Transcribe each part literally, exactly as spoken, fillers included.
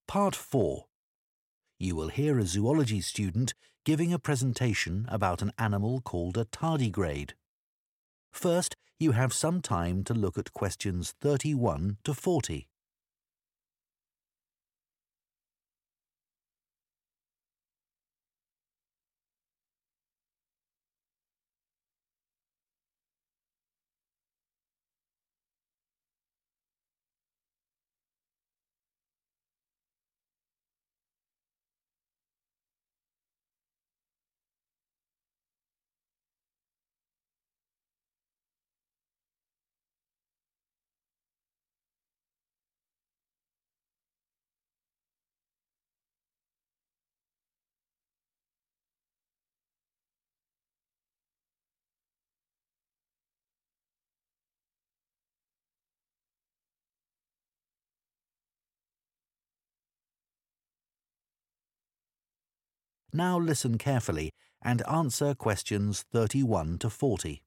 Part four. You will hear a zoology student giving a presentation about an animal called a tardigrade. First, you have some time to look at questions thirty-one to forty. Now listen carefully and answer questions thirty-one to forty.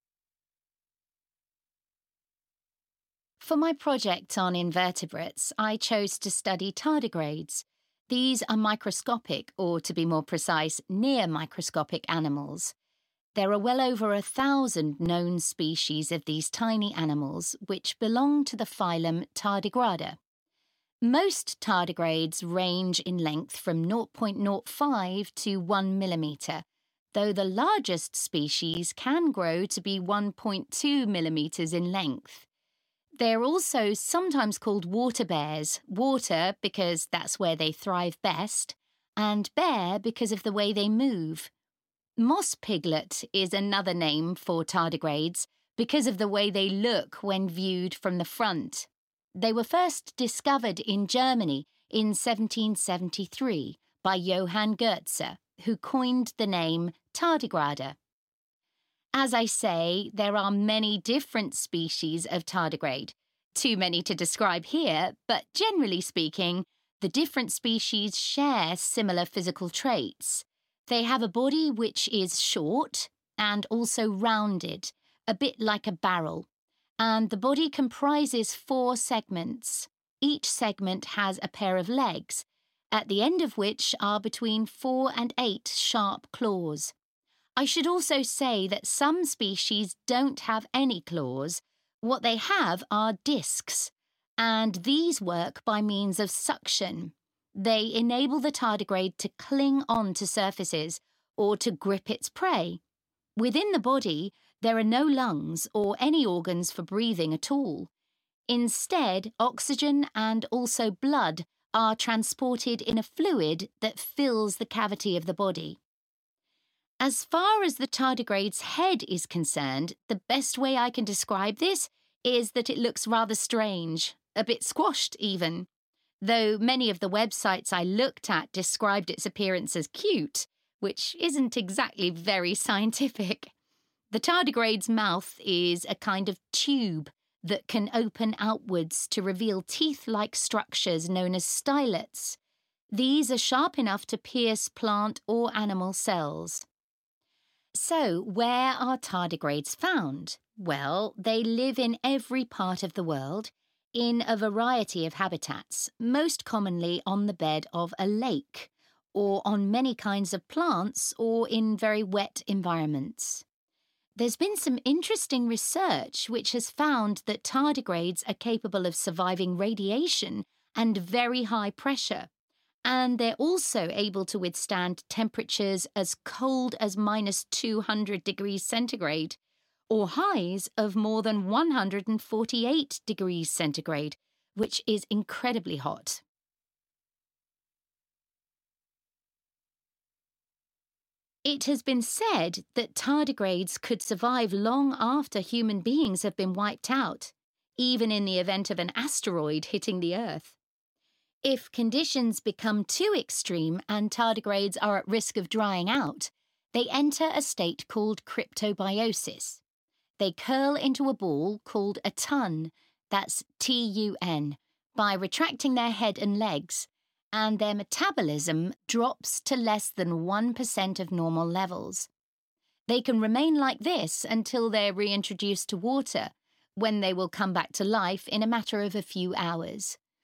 For my project on invertebrates, I chose to study tardigrades. These are microscopic, or to be more precise, near microscopic animals. There are well over a thousand known species of these tiny animals, which belong to the phylum Tardigrada. Most tardigrades range in length from zero point zero five to one millimetre, though the largest species can grow to be one point two millimetres in length. They're also sometimes called water bears, water because that's where they thrive best, and bear because of the way they move. Moss piglet is another name for tardigrades because of the way they look when viewed from the front. They were first discovered in Germany in seventeen seventy-three by Johann Goetze, who coined the name tardigrade. As I say, there are many different species of tardigrade. Too many to describe here, but generally speaking, the different species share similar physical traits. They have a body which is short and also rounded, a bit like a barrel. And the body comprises four segments. Each segment has a pair of legs, at the end of which are between four and eight sharp claws. I should also say that some species don't have any claws. What they have are discs, and these work by means of suction. They enable the tardigrade to cling on to surfaces or to grip its prey. Within the body, there are no lungs or any organs for breathing at all. Instead, oxygen and also blood are transported in a fluid that fills the cavity of the body. As far as the tardigrade's head is concerned, the best way I can describe this is that it looks rather strange, a bit squashed even. Though many of the websites I looked at described its appearance as cute, which isn't exactly very scientific. The tardigrade's mouth is a kind of tube that can open outwards to reveal teeth-like structures known as stylets. These are sharp enough to pierce plant or animal cells. So, where are tardigrades found? Well, they live in every part of the world, in a variety of habitats, most commonly on the bed of a lake, or on many kinds of plants, or in very wet environments. There's been some interesting research which has found that tardigrades are capable of surviving radiation and very high pressure, and they're also able to withstand temperatures as cold as minus two hundred degrees centigrade, or highs of more than one hundred forty-eight degrees centigrade, which is incredibly hot. It has been said that tardigrades could survive long after human beings have been wiped out, even in the event of an asteroid hitting the Earth. If conditions become too extreme and tardigrades are at risk of drying out, they enter a state called cryptobiosis. They curl into a ball called a tun, that's T U N, by retracting their head and legs, and their metabolism drops to less than one percent of normal levels. They can remain like this until they're reintroduced to water, when they will come back to life in a matter of a few hours.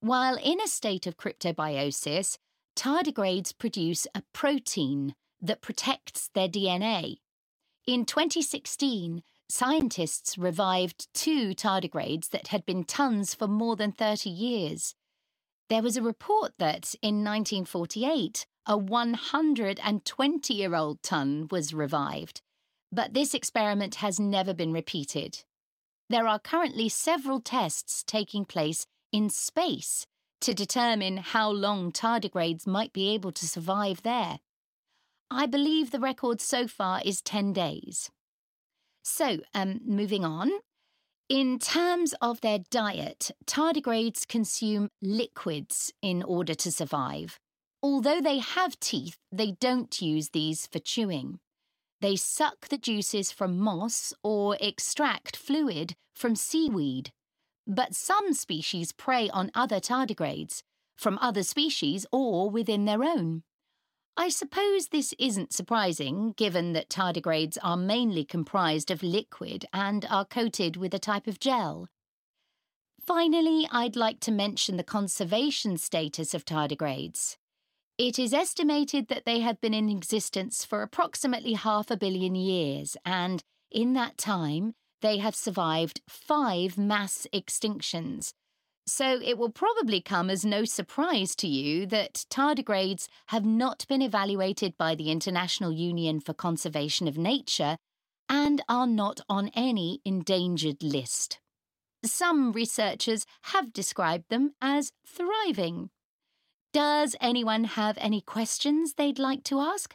While in a state of cryptobiosis, tardigrades produce a protein that protects their D N A. In twenty sixteen, scientists revived two tardigrades that had been tons for more than thirty years. There was a report that, in nineteen forty-eight, a one hundred twenty-year-old ton was revived, but this experiment has never been repeated. There are currently several tests taking place in space to determine how long tardigrades might be able to survive there. I believe the record so far is ten days. So, um, moving on. In terms of their diet, tardigrades consume liquids in order to survive. Although they have teeth, they don't use these for chewing. They suck the juices from moss or extract fluid from seaweed. But some species prey on other tardigrades, from other species or within their own. I suppose this isn't surprising, given that tardigrades are mainly comprised of liquid and are coated with a type of gel. Finally, I'd like to mention the conservation status of tardigrades. It is estimated that they have been in existence for approximately half a billion years, and in that time, they have survived five mass extinctions. So it will probably come as no surprise to you that tardigrades have not been evaluated by the International Union for Conservation of Nature and are not on any endangered list. Some researchers have described them as thriving. Does anyone have any questions they'd like to ask?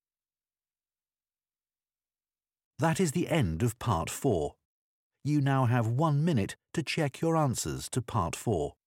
That is the end of part four. You now have one minute to check your answers to part four.